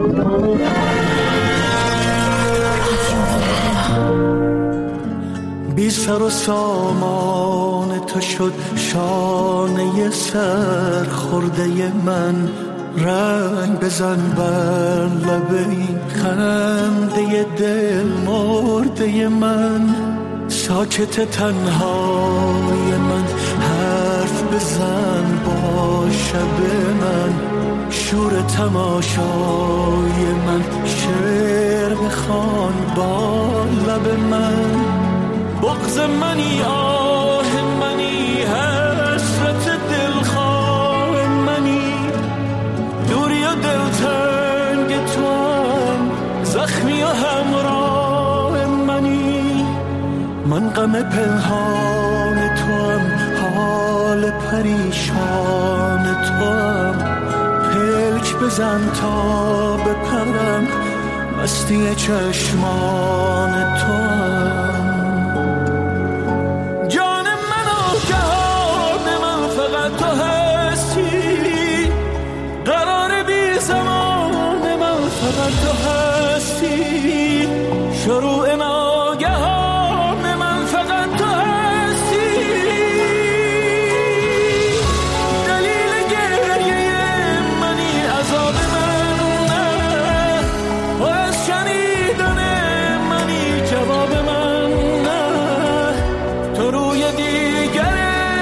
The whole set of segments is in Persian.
بی سر و سامان تو شد شانه سر خورده من، رنگ بزن بر لب این خنده دل مرده من. ساکت تنهای من حرف بزن با شب من، شور تماشای من شعر بخوان با لب من. بغض منی آه منی حسرت دلخواه منی، دوری و دلتنگ تو هم زخمی و همراه منی. من غم پنهان تو هم حال پریشان تو هم، پلک بزن تا بپرم مستی چشمان تو هم. تو هستی قرار بی زمان من، فقط تو هستی شروع ناگهان من، فقط تو هستی دلیل گریه منی، عذاب من نه و از شنیدن منی جواب من نه. تو روی دیگر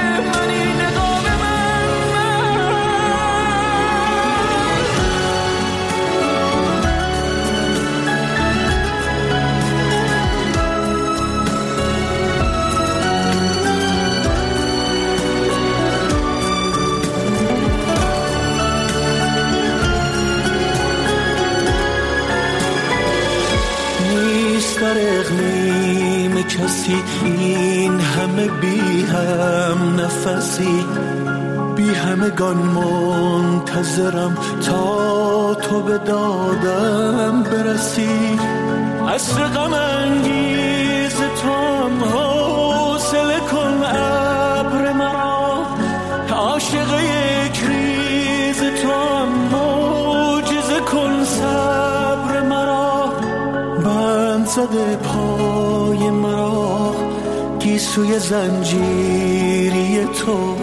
در اقلیم کسی این همه بی هم نفسی، بی همگان منتظرم تا تو به دادم برسی. عصر غم انگیز تو هم حوصله کن ابر مرا، عاشق یک ریز تو هم معجزه کن صبر مرا. بند زده پای مرا گیسوی زنجیری تو،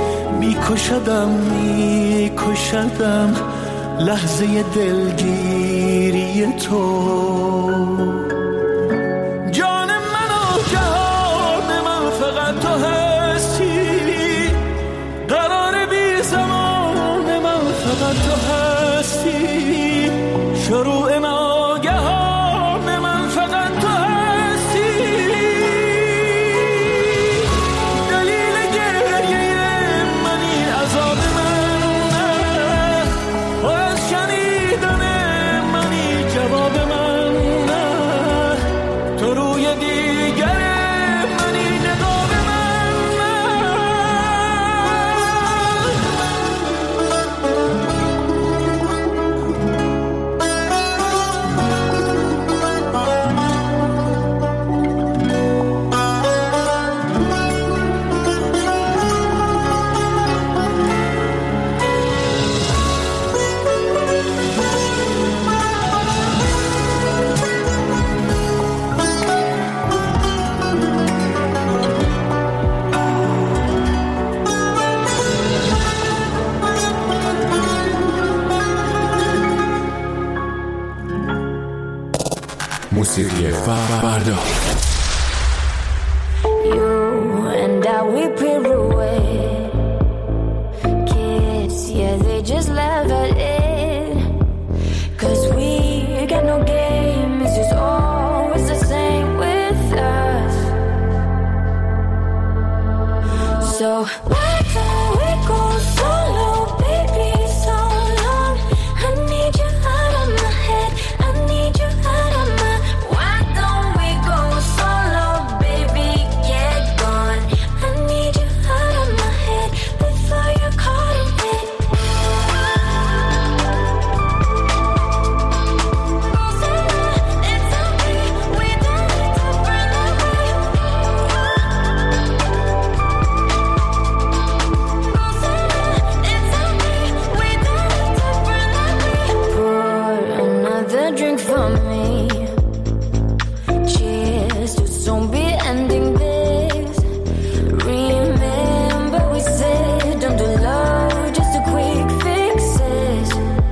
میکشدم لحظه دلگیری تو. جان من و جهان من فقط تو هستی، قرار بی زمان من فقط تو هستی شروع ناگهان من، فقط تو هستی دلیل گریه منی، عذاب من نه و از شنیدن منی جواب من نه. تو روی دیگر منی، نقاب من موسیقی فردا. You and I, we pirouette kids, yeah, they just laugh at it, 'cause we got no game, it's just always the same with us. So why don't we go solo, baby, so long? I need you out of my head, I need you out of my. Why don't we go solo, baby, get gone? I need you out of my head before you're caught in it. for me. Cheers to soon be ending this. Remember we said don't do love, just a quick fixes.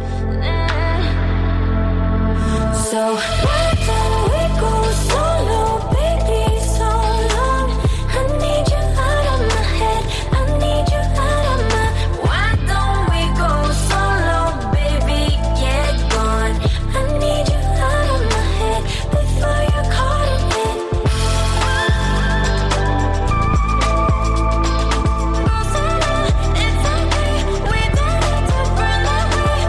So why don't we go solo, baby, so long? I need you out of my head, I need you out of my. Why don't we go solo, baby, get gone? I need you out of my head before you're caught in it. It's okay, we don't need to burn that way.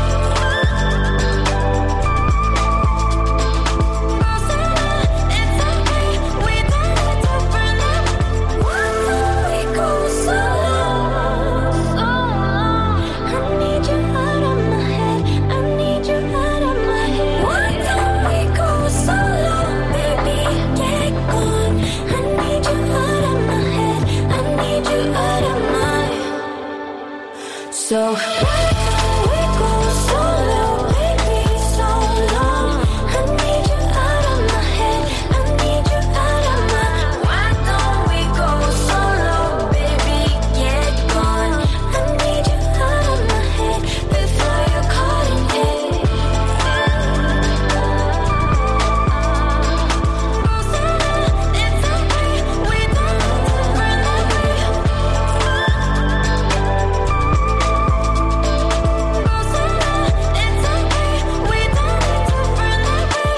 It's okay, we don't need to burn that. Why don't we go solo, so long? I need you out of my head, I need you out of my head. Why don't we go solo, baby, get gone? I need you out of my head, I need you out of my. So why don't we go solo, baby, so long? I need you out of my head, I need you out of my. Why don't we go solo, baby, get gone? I need you out of my head before you're caught in it. It's okay, we don't need to burn that way. It's okay, we don't need to burn that way.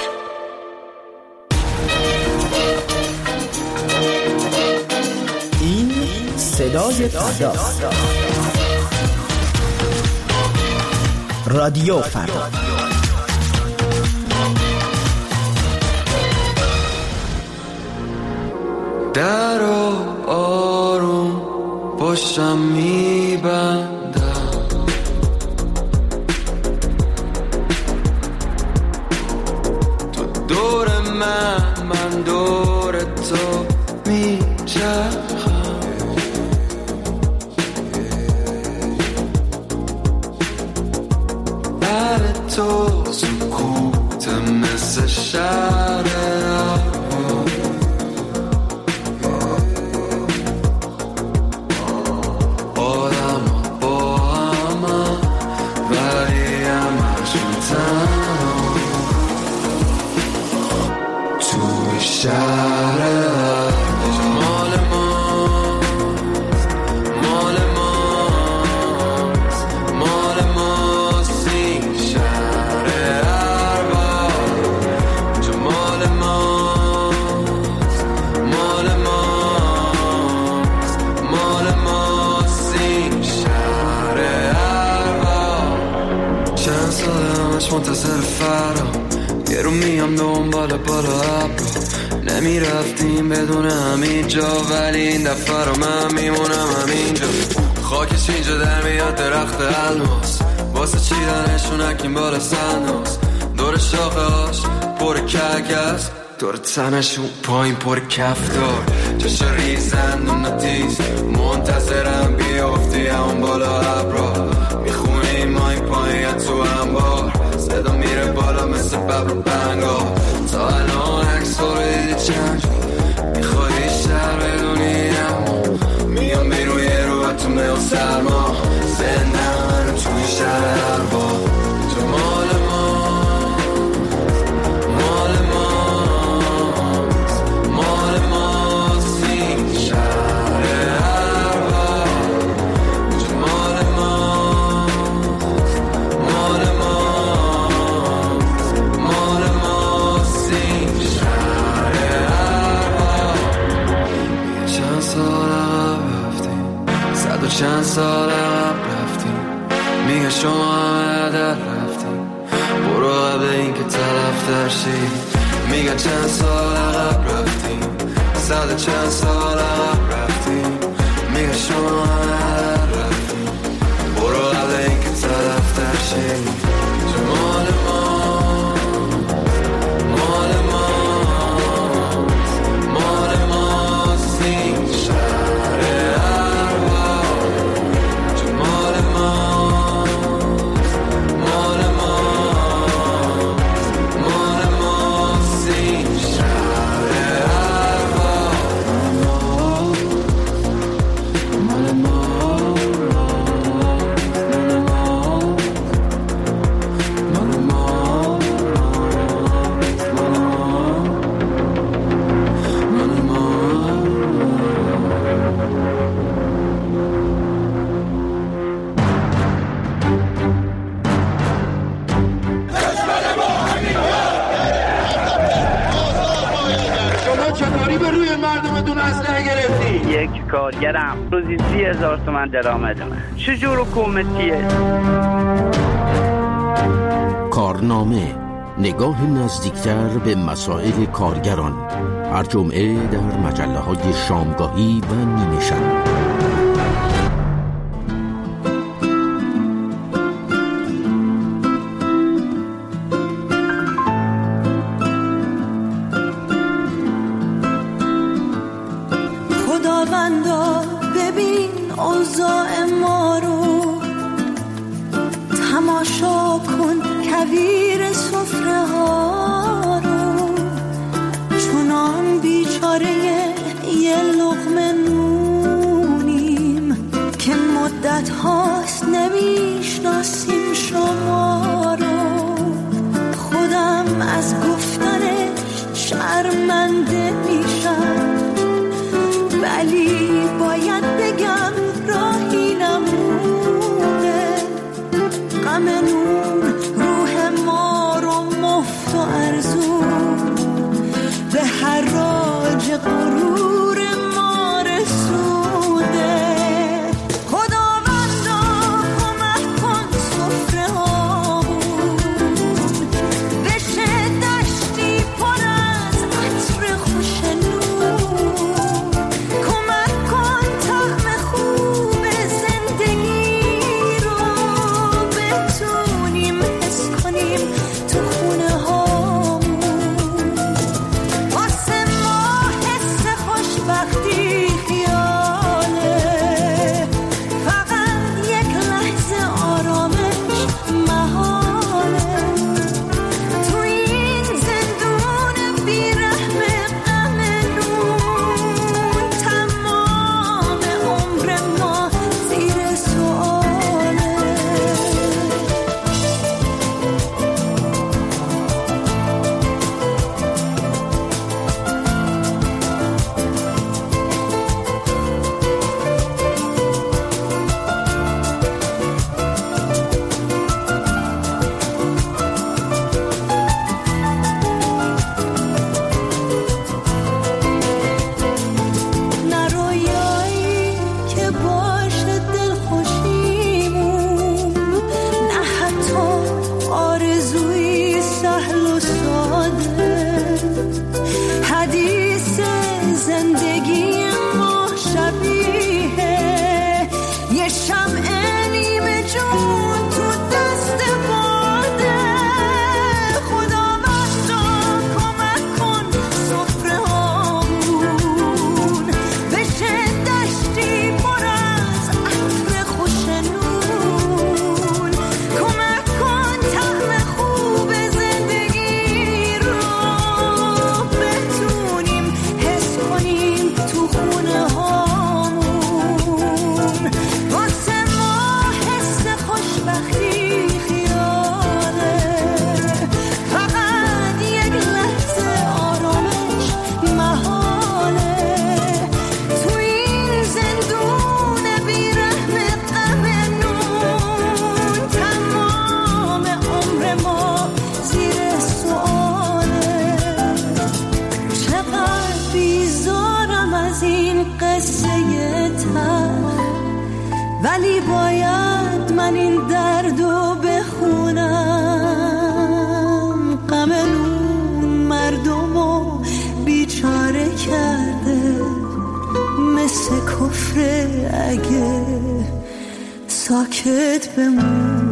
این صدای فرداست. رادیو فردا. در رو آروم پشتم میبندم، تو دور من دور تو میچرخم. بعد تو سکوت مثل شهر منتظر فردا، یه رو میام دنبال بالا ابرو. نمیرفتیم بدون همین جا، ولی این دفعه رو من میمونم همینجا. خاکش اینجا در میاد درخت الماس، واسه چیدنشون اکیم بالا سنداز. دور شاخه هاش پر ککس، دور تنشون پایین پر کفتار. چشا ریزن و نتیز منتظرم بیافتی همون بالا ابرا. میخونیم ما این پایین تو انبار، صدا میره بالا مثل ببر و بنگا. تا الان عکس ها رو دیدی چند جا، میخوای بیشتر بدونی اما میام بیرون یه رو تو میل سرما. زنده منو توی شهر اربا، تو مال چند سال عقب رفتیم، میگه شما همه در رفتیم، برو قبل این که طرف درشی. میگه چند سال عقب رفتیم، صد چند سال عقب رفتیم، میگه شما همه در رفتیم، برو قبل این که طرف درشی. جمال ما مردمتون اسلحه گرفتی؟ یک کارگرم روزی 30,000 تومان درآمدمه. چجور حکومتیه؟ کارنامه، نگاه نزدیکتر به مسائل کارگران، هر جمعه در مجله‌های شامگاهی و نیمه شب. خداوندا ببین اوضاع ما رو، تماشا کن کویر سفره ها رو، چونان بیچاره یه لقمه نونیم که مدت هاست نمیشناسیم شما رو. خودم از گفتنش شرمنده میشم، ولی باید بگم راهی نمونه. غم نون روح ما رو مفت و ارزون به حراج غرور ما رسونده. خداوندا کمک کن سفره هامون بشه دشتی پر از عطر خوش نون. کمک کن طعم خوب زندگی رو بتونیم حس کنیم تو خونه هامون. واسه ما حس خوشبختی خیاله، فقط یک لحظه آرامش محاله. تو این زندون بیرحم غم نون، تمام عمر ما زیر سؤاله. نه رویایی که باشه دلخوشیمون، نه حتی آرزوی سهل و ساده. حدیث زندگی ما شبیه یه شمع نیمه جون تو دست باده. خداوندا کمک کن سفره هامون بشه دشتی پر از عطر خوش نون. کمک کن طعم خوب زندگی رو بتونیم حس کنیم تو خونه هامون. واسه ما حس خوشبختی خیاله، فقط یک لحظه آرامش محاله. تو این زندون بیرحم غم نون، تمام عمر ما زیر سؤاله. چقدر بیزارم از این قصه تلخ، ولی باید من این دردو بخونم. غم نون مردمو بیچاره کرده، مثل کفر اگه ساکت بمون.